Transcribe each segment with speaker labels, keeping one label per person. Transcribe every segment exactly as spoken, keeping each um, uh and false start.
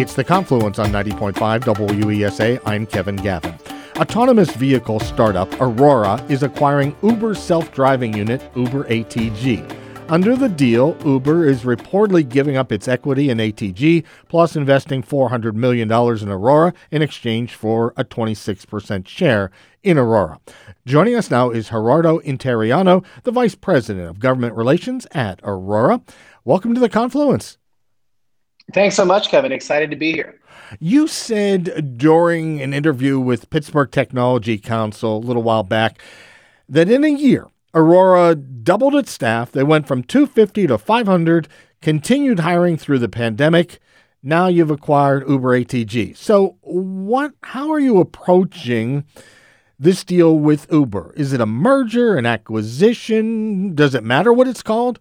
Speaker 1: It's The Confluence on ninety point five W E S A. I'm Kevin Gavin. Autonomous vehicle startup Aurora is acquiring Uber's self-driving unit, Uber A T G. Under the deal, Uber is reportedly giving up its equity in A T G, plus investing four hundred million dollars in Aurora in exchange for a twenty-six percent share in Aurora. Joining us now is Gerardo Interiano, the Vice President of Government Relations at Aurora. Welcome to The Confluence.
Speaker 2: Thanks so much, Kevin. Excited to be here.
Speaker 1: You said during an interview with Pittsburgh Technology Council a little while back that in a year, Aurora doubled its staff. They went from two hundred fifty to five hundred, continued hiring through the pandemic. Now you've acquired Uber A T G. So what? How are you approaching this deal with Uber? Is it a merger, an acquisition? Does it matter what it's called?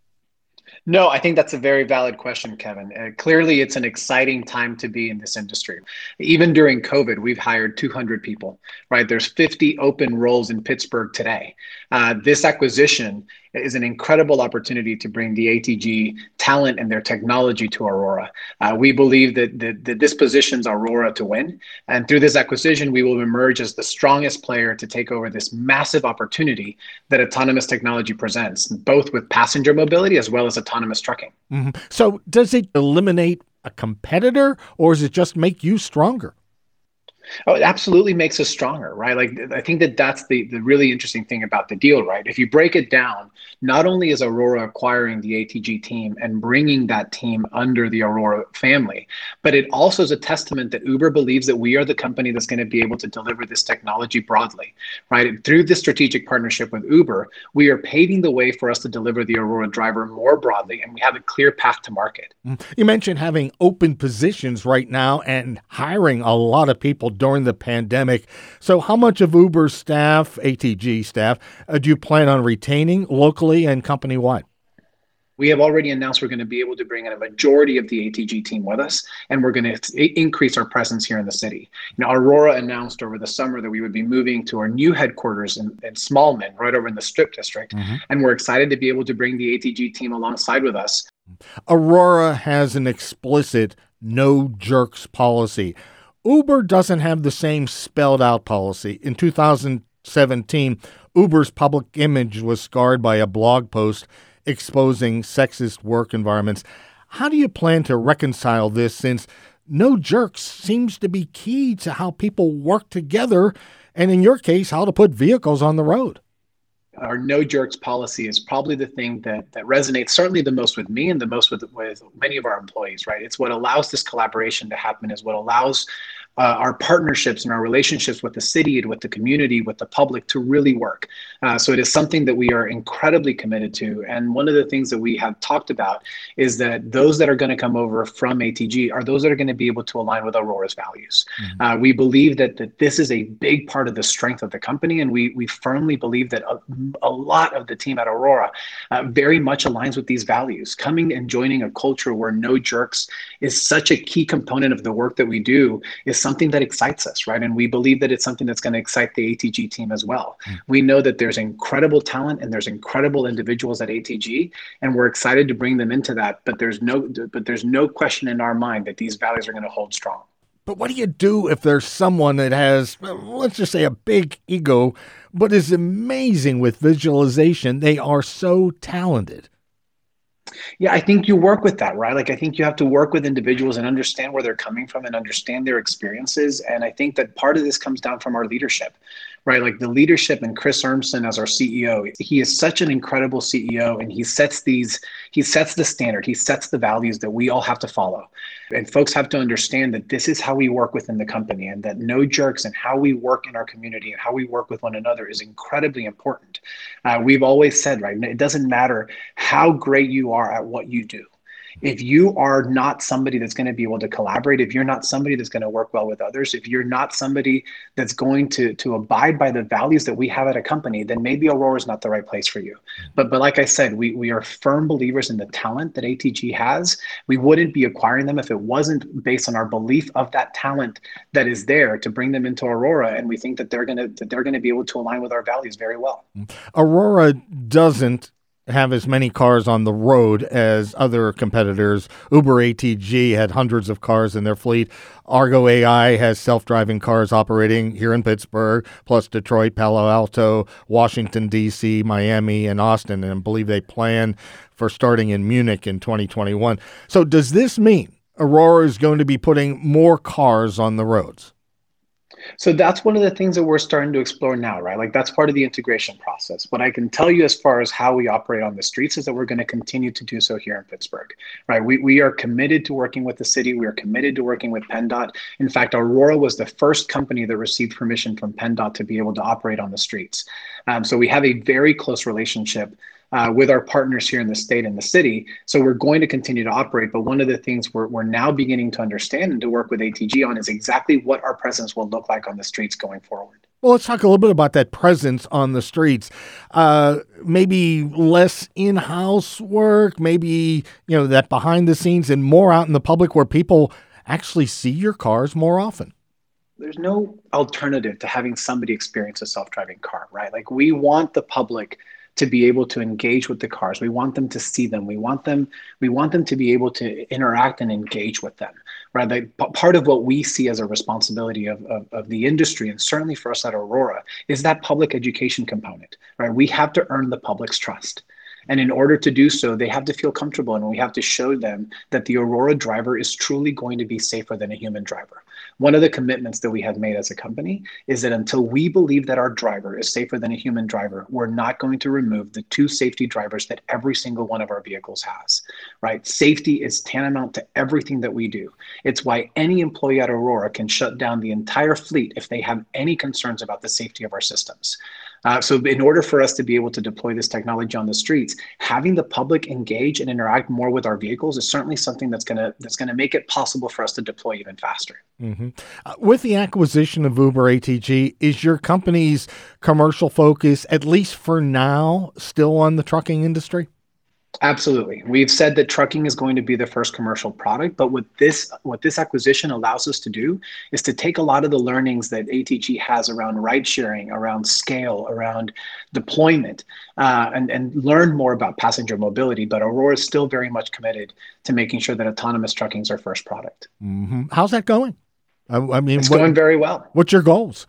Speaker 2: No, I think that's a very valid question, Kevin. Uh, clearly, it's an exciting time to be in this industry. Even during COVID, we've hired two hundred people, right? There's fifty open roles in Pittsburgh today. Uh, this acquisition is an incredible opportunity to bring the A T G talent and their technology to Aurora. Uh, we believe that, that, that this positions Aurora to win. And through this acquisition, we will emerge as the strongest player to take over this massive opportunity that autonomous technology presents, both with passenger mobility as well as autonomous trucking.
Speaker 1: Mm-hmm. So does it eliminate a competitor, or does it just make you stronger?
Speaker 2: Oh, it absolutely makes us stronger, right? Like, I think that that's the, the really interesting thing about the deal, right? If you break it down, not only is Aurora acquiring the A T G team and bringing that team under the Aurora family, but it also is a testament that Uber believes that we are the company that's going to be able to deliver this technology broadly, right? Through this strategic partnership with Uber, we are paving the way for us to deliver the Aurora Driver more broadly, and we have a clear path to market.
Speaker 1: You mentioned having open positions right now and hiring a lot of people during the pandemic. So how much of Uber's staff, A T G staff, uh, do you plan on retaining locally and company-wide?
Speaker 2: We have already announced we're going to be able to bring in a majority of the A T G team with us, and we're going to increase our presence here in the city. Now, Aurora announced over the summer that we would be moving to our new headquarters in, in Smallman, right over in the Strip District, mm-hmm. and we're excited to be able to bring the A T G team alongside with us.
Speaker 1: Aurora has an explicit no jerks policy. Uber doesn't have the same spelled out policy. In two thousand seventeen, Uber's public image was scarred by a blog post exposing sexist work environments. How do you plan to reconcile this, since no jerks seems to be key to how people work together, and in your case, how to put vehicles on the road?
Speaker 2: Our no jerks policy is probably the thing that that resonates certainly the most with me and the most with, with many of our employees, right? It's what allows this collaboration to happen, is what allows uh, our partnerships and our relationships with the city and with the community, with the public, to really work. Uh, so it is something that we are incredibly committed to. And one of the things that we have talked about is that those that are going to come over from A T G are those that are going to be able to align with Aurora's values. Mm-hmm. Uh, we believe that, that this is a big part of the strength of the company, and we we firmly believe that a, a lot of the team at Aurora uh, very much aligns with these values. Coming and joining a culture where no jerks is such a key component of the work that we do is something that excites us, right? And we believe that it's something that's going to excite the A T G team as well. Mm. We know that there's incredible talent and there's incredible individuals at A T G, and we're excited to bring them into that. But there's no, but there's no question in our mind that these values are going to hold strong.
Speaker 1: But what do you do if there's someone that has, let's just say, a big ego, but is amazing with visualization? They are so talented.
Speaker 2: Yeah, I think you work with that, right? Like, I think you have to work with individuals and understand where they're coming from and understand their experiences. And I think that part of this comes down from our leadership, right? Like the leadership, and Chris Urmson as our C E O, he is such an incredible C E O, and he sets these, he sets the standard, he sets the values that we all have to follow. And folks have to understand that this is how we work within the company, and that no jerks and how we work in our community and how we work with one another is incredibly important. Uh, we've always said, right, it doesn't matter how great you are at what you do. If you are not somebody that's going to be able to collaborate, if you're not somebody that's going to work well with others, if you're not somebody that's going to, to abide by the values that we have at a company, then maybe Aurora is not the right place for you. But but like I said, we, we are firm believers in the talent that A T G has. We wouldn't be acquiring them if it wasn't based on our belief of that talent that is there to bring them into Aurora. And we think that they're going to that they're going to be able to align with our values very well.
Speaker 1: Aurora doesn't have as many cars on the road as other competitors. Uber A T G had hundreds of cars in their fleet. Argo A I has self-driving cars operating here in Pittsburgh, plus Detroit, Palo Alto, Washington, D C, Miami, and Austin, and I believe they plan for starting in Munich in twenty twenty-one. So does this mean Aurora is going to be putting more cars on the roads?
Speaker 2: So that's one of the things that we're starting to explore now, right? Like that's part of the integration process. What I can tell you as far as how we operate on the streets is that we're going to continue to do so here in Pittsburgh, right? We, we are committed to working with the city. We are committed to working with PennDOT. In fact, Aurora was the first company that received permission from PennDOT to be able to operate on the streets. Um, so we have a very close relationship Uh, with our partners here in the state and the city. So we're going to continue to operate. But one of the things we're, we're now beginning to understand and to work with A T G on is exactly what our presence will look like on the streets going forward.
Speaker 1: Well, let's talk a little bit about that presence on the streets. Uh, maybe less in-house work, maybe, you know, that behind the scenes and more out in the public where people actually see your cars more often.
Speaker 2: There's no alternative to having somebody experience a self-driving car, right? Like we want the public to be able to engage with the cars. We want them to see them. We want them, we want them to be able to interact and engage with them, right? Like part of what we see as a responsibility of, of, of the industry, and certainly for us at Aurora, is that public education component, right? We have to earn the public's trust. And in order to do so, they have to feel comfortable, and we have to show them that the Aurora driver is truly going to be safer than a human driver. One of the commitments that we have made as a company is that until we believe that our driver is safer than a human driver, we're not going to remove the two safety drivers that every single one of our vehicles has, right? Safety is tantamount to everything that we do. It's why any employee at Aurora can shut down the entire fleet if they have any concerns about the safety of our systems. Uh, so in order for us to be able to deploy this technology on the streets, having the public engage and interact more with our vehicles is certainly something that's going to that's going to make it possible for us to deploy even faster.
Speaker 1: Mm-hmm. Uh, with the acquisition of Uber A T G, is your company's commercial focus, at least for now, still on the trucking industry?
Speaker 2: Absolutely. We've said that trucking is going to be the first commercial product, but what this what this acquisition allows us to do is to take a lot of the learnings that A T G has around ride sharing, around scale, around deployment, uh, and, and learn more about passenger mobility. But Aurora is still very much committed to making sure that autonomous trucking is our first product.
Speaker 1: Mm-hmm. How's that going? I, I mean,
Speaker 2: it's
Speaker 1: what,
Speaker 2: going very well.
Speaker 1: What's your goals?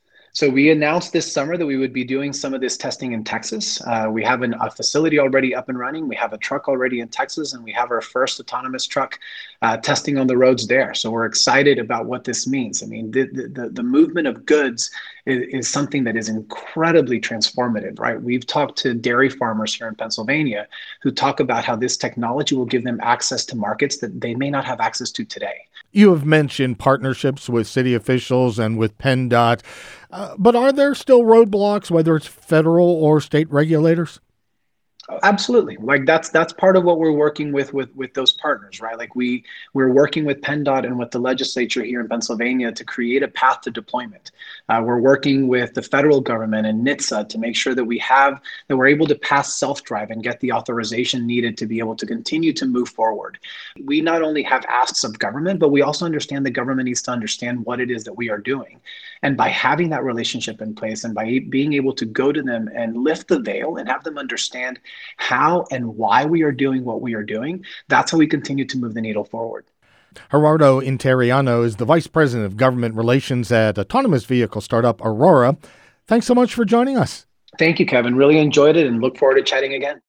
Speaker 2: So we announced this summer that we would be doing some of this testing in Texas. Uh, we have an, a facility already up and running. We have a truck already in Texas, and we have our first autonomous truck uh, testing on the roads there. So we're excited about what this means. I mean, the, the, the movement of goods is, is something that is incredibly transformative, right? We've talked to dairy farmers here in Pennsylvania who talk about how this technology will give them access to markets that they may not have access to today.
Speaker 1: You have mentioned partnerships with city officials and with PennDOT, uh, but are there still roadblocks, whether it's federal or state regulators?
Speaker 2: Absolutely. Like that's that's part of what we're working with with with those partners, right? Like we we're working with PennDOT and with the legislature here in Pennsylvania to create a path to deployment. Uh, we're working with the federal government and N H T S A to make sure that we have that we're able to pass self-drive and get the authorization needed to be able to continue to move forward. We not only have asks of government, but we also understand the government needs to understand what it is that we are doing. And by having that relationship in place and by being able to go to them and lift the veil and have them understand how and why we are doing what we are doing, that's how we continue to move the needle forward.
Speaker 1: Gerardo Interiano is the Vice President of Government Relations at autonomous vehicle startup Aurora. Thanks so much for joining us.
Speaker 2: Thank you, Kevin. Really enjoyed it and look forward to chatting again.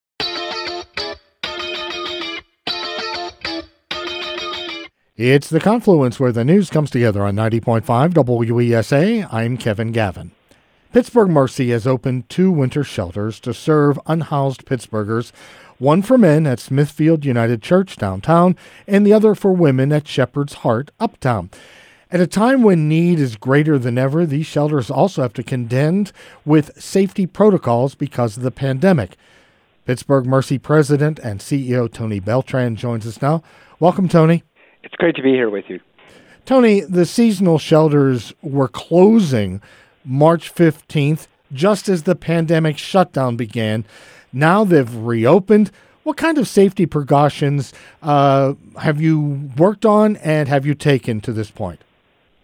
Speaker 1: It's The Confluence, where the news comes together on ninety point five W E S A. I'm Kevin Gavin. Pittsburgh Mercy has opened two winter shelters to serve unhoused Pittsburghers, one for men at Smithfield United Church downtown and the other for women at Shepherd's Heart uptown. At a time when need is greater than ever, these shelters also have to contend with safety protocols because of the pandemic. Pittsburgh Mercy President and C E O Tony Beltran joins us now. Welcome, Tony.
Speaker 3: It's great to be here with you.
Speaker 1: Tony, the seasonal shelters were closing March fifteenth, just as the pandemic shutdown began. Now they've reopened. What kind of safety precautions uh, have you worked on and have you taken to this point?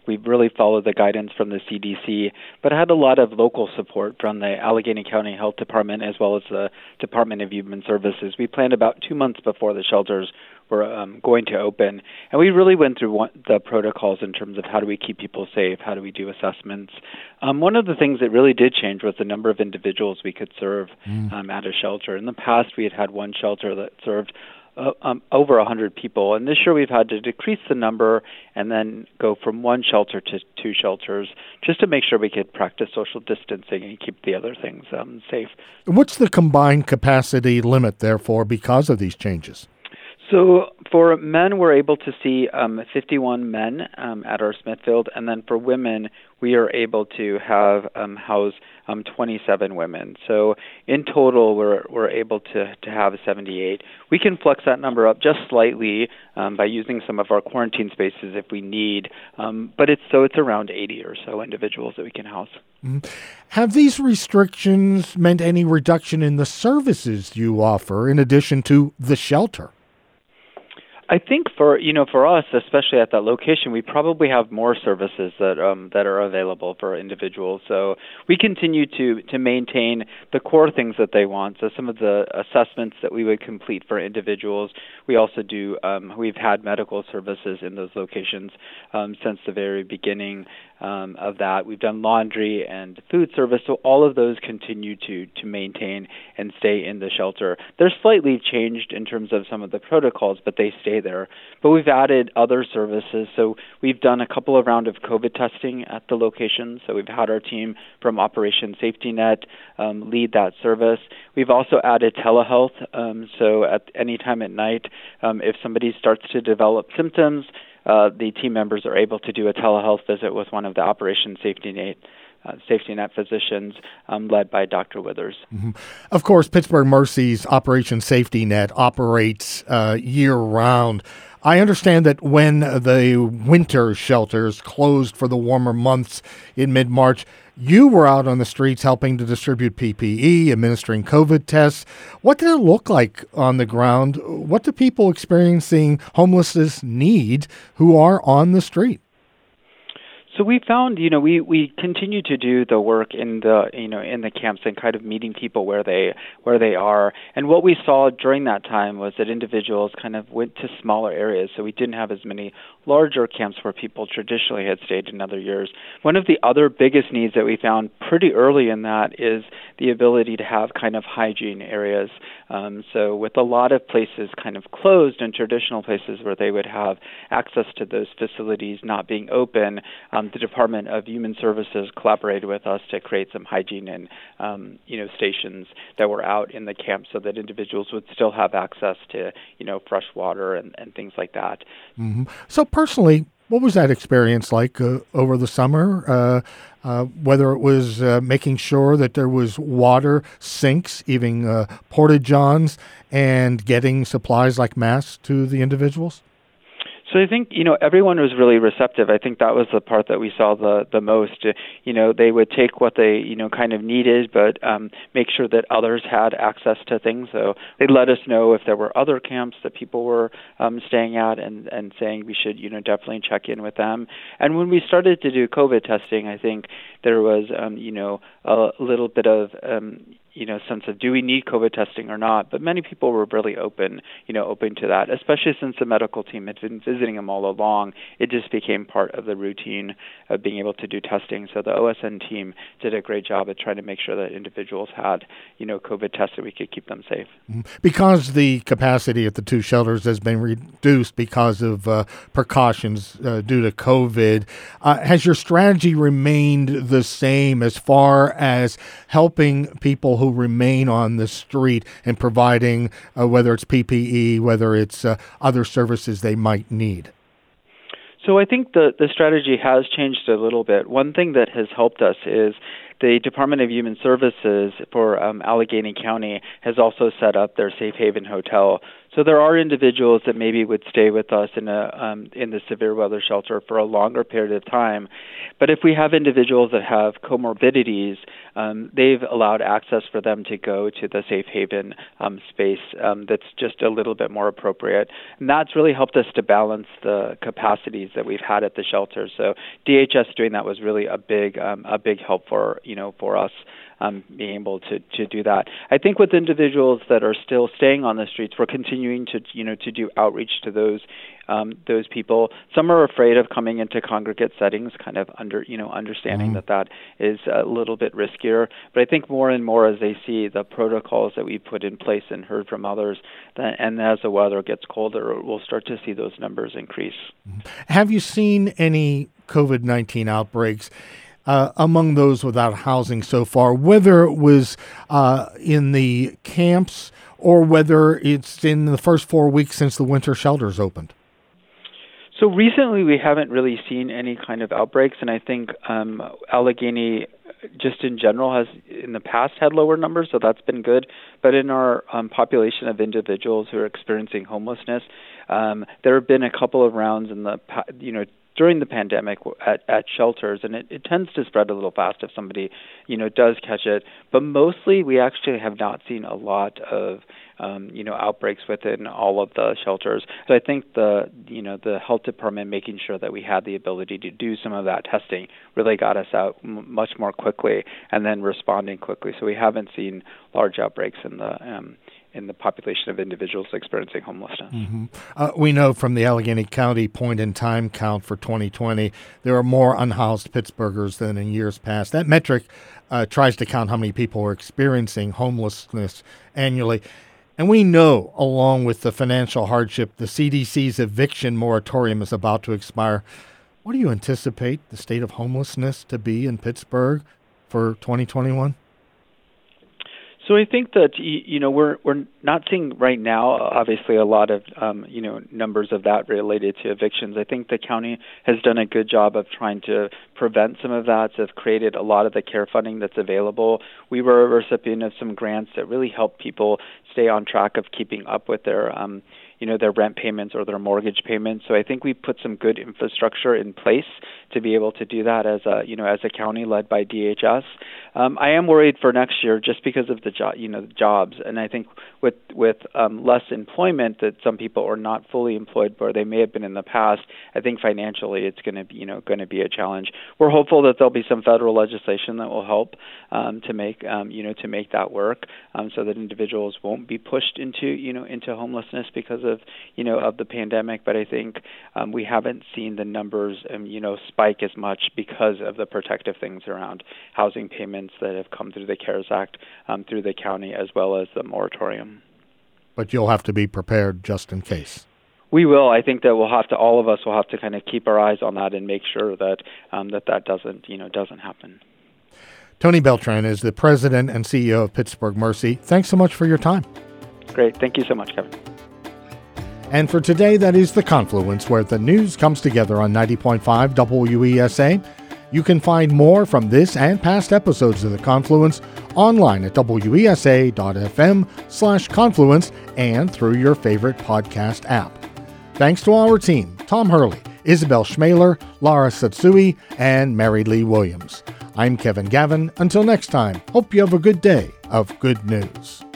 Speaker 3: We've really followed the guidance from the C D C, but had a lot of local support from the Allegheny County Health Department as well as the Department of Human Services. We planned about two months before the shelters were um, going to open, and we really went through one, the protocols in terms of how do we keep people safe, how do we do assessments. Um, one of the things that really did change was the number of individuals we could serve mm. um, at a shelter. In the past, we had had one shelter that served Uh, um, over one hundred people. And this year we've had to decrease the number and then go from one shelter to two shelters just to make sure we could practice social distancing and keep the other things um, safe.
Speaker 1: What's the combined capacity limit, therefore, because of these changes?
Speaker 3: So for men, we're able to see um, fifty-one men um, at our Smithfield, and then for women, we are able to have um, house um, twenty-seven women. So in total, we're we're able to, to have seventy-eight. We can flex that number up just slightly um, by using some of our quarantine spaces if we need, um, but it's so it's around eighty or so individuals that we can house.
Speaker 1: Mm-hmm. Have these restrictions meant any reduction in the services you offer in addition to the shelter?
Speaker 3: I think for you know for us, especially at that location, we probably have more services that um, that are available for individuals. So we continue to to maintain the core things that they want. So some of the assessments that we would complete for individuals, we also do. Um, we've had medical services in those locations um, since the very beginning um, of that. We've done laundry and food service. So all of those continue to to maintain and stay in the shelter. They're slightly changed in terms of some of the protocols, but they stay there. But we've added other services. So we've done a couple of rounds of COVID testing at the location. So we've had our team from Operation Safety Net um, lead that service. We've also added telehealth. Um, so at any time at night, um, if somebody starts to develop symptoms, uh, the team members are able to do a telehealth visit with one of the Operation Safety Net Uh, safety net physicians um, led by Doctor Withers.
Speaker 1: Mm-hmm. Of course, Pittsburgh Mercy's Operation Safety Net operates uh, year-round. I understand that when the winter shelters closed for the warmer months in mid-March, you were out on the streets helping to distribute P P E, administering COVID tests. What did it look like on the ground? What do people experiencing homelessness need who are on the street?
Speaker 3: So we found, you know, we, we continue to do the work in the, you know, in the camps and kind of meeting people where they where they are. And what we saw during that time was that individuals kind of went to smaller areas. So we didn't have as many larger camps where people traditionally had stayed in other years. One of the other biggest needs that we found pretty early in that is the ability to have kind of hygiene areas. Um, so with a lot of places kind of closed and traditional places where they would have access to those facilities not being open, um, the Department of Human Services collaborated with us to create some hygiene and um, you know stations that were out in the camp so that individuals would still have access to you know fresh water and, and things like that.
Speaker 1: Mm-hmm. So personally, what was that experience like uh, over the summer? Uh, uh, whether it was uh, making sure that there was water, sinks, even uh, porta-johns, and getting supplies like masks to the individuals?
Speaker 3: So I think, you know, everyone was really receptive. I think that was the part that we saw the, the most. You know, they would take what they, you know, kind of needed, but um, make sure that others had access to things. So they'd let us know if there were other camps that people were um, staying at and, and saying we should, you know, definitely check in with them. And when we started to do COVID testing, I think there was, um, you know, a little bit of, um, you know, sense of do we need COVID testing or not? But many people were really open, you know, open to that, especially since the medical team had been visiting them all along. It just became part of the routine of being able to do testing. So the O S N team did a great job at trying to make sure that individuals had, you know, COVID tests so we could keep them safe.
Speaker 1: Because the capacity at the two shelters has been reduced because of uh, precautions uh, due to COVID, uh, has your strategy remained the same as far as helping people who who remain on the street and providing, uh, whether it's P P E, whether it's uh, other services they might need?
Speaker 3: So I think the, the strategy has changed a little bit. One thing that has helped us is the Department of Human Services for um, Allegheny County has also set up their Safe Haven Hotel. So there are individuals that maybe would stay with us in a um, in the severe weather shelter for a longer period of time. But if we have individuals that have comorbidities, um, they've allowed access for them to go to the safe haven um, space um, that's just a little bit more appropriate. And that's really helped us to balance the capacities that we've had at the shelters. So D H S doing that was really a big um, a big help for you know for us. Um, being able to, to do that. I think with individuals that are still staying on the streets, we're continuing to you know to do outreach to those um, those people. Some are afraid of coming into congregate settings, kind of under you know understanding mm-hmm. that that is a little bit riskier. But I think more and more as they see the protocols that we put in place and heard from others, that, and as the weather gets colder, we'll start to see those numbers increase.
Speaker 1: Have you seen any COVID nineteen outbreaks Uh, among those without housing so far, whether it was uh, in the camps or whether it's in the first four weeks since the winter shelters opened?
Speaker 3: So recently we haven't really seen any kind of outbreaks, and I think um, Allegheny just in general has in the past had lower numbers, so that's been good. But in our um, population of individuals who are experiencing homelessness, um, there have been a couple of rounds in the, you know, during the pandemic at, at shelters, and it, it tends to spread a little fast if somebody, you know, does catch it. But mostly we actually have not seen a lot of, um, you know, outbreaks within all of the shelters. So I think the, you know, the health department making sure that we had the ability to do some of that testing really got us out m- much more quickly and then responding quickly. So we haven't seen large outbreaks in the um in the population of individuals experiencing homelessness.
Speaker 1: Mm-hmm. Uh, we know from the Allegheny County point-in-time count for twenty twenty, there are more unhoused Pittsburghers than in years past. That metric uh, tries to count how many people are experiencing homelessness annually. And we know, along with the financial hardship, the C D C's eviction moratorium is about to expire. What do you anticipate the state of homelessness to be in Pittsburgh for twenty twenty-one?
Speaker 3: So I think that you know we're we're not seeing right now, obviously, a lot of um, you know numbers of that related to evictions. I think the county has done a good job of trying to prevent some of that. So have created a lot of the care funding that's available. We were a recipient of some grants that really help people stay on track of keeping up with their um, you know their rent payments or their mortgage payments. So I think we put some good infrastructure in place to be able to do that as a you know as a county led by D H S. Um, I am worried for next year just because of the jo- you know the jobs, and I think with with um, less employment that some people are not fully employed where they may have been in the past. I think financially it's going to be you know going to be a challenge. We're hopeful that there'll be some federal legislation that will help um, to make um, you know to make that work, um, so that individuals won't be pushed into you know into homelessness because of you know of the pandemic. But I think um, we haven't seen the numbers um, you know spike as much because of the protective things around housing payments that have come through the CARES Act, um, through the county, as well as the moratorium.
Speaker 1: But you'll have to be prepared just in case.
Speaker 3: We will. I think that we'll have to. All of us will have to kind of keep our eyes on that and make sure that um, that that doesn't, you know, doesn't happen.
Speaker 1: Tony Beltran is the president and C E O of Pittsburgh Mercy. Thanks so much for your time.
Speaker 3: Great. Thank you so much, Kevin.
Speaker 1: And for today, that is The Confluence, where the news comes together on ninety point five W E S A. You can find more from this and past episodes of The Confluence online at W E S A dot F M slash confluence and through your favorite podcast app. Thanks to our team, Tom Hurley, Isabel Schmaler, Lara Satsui, and Mary Lee Williams. I'm Kevin Gavin. Until next time, hope you have a good day of good news.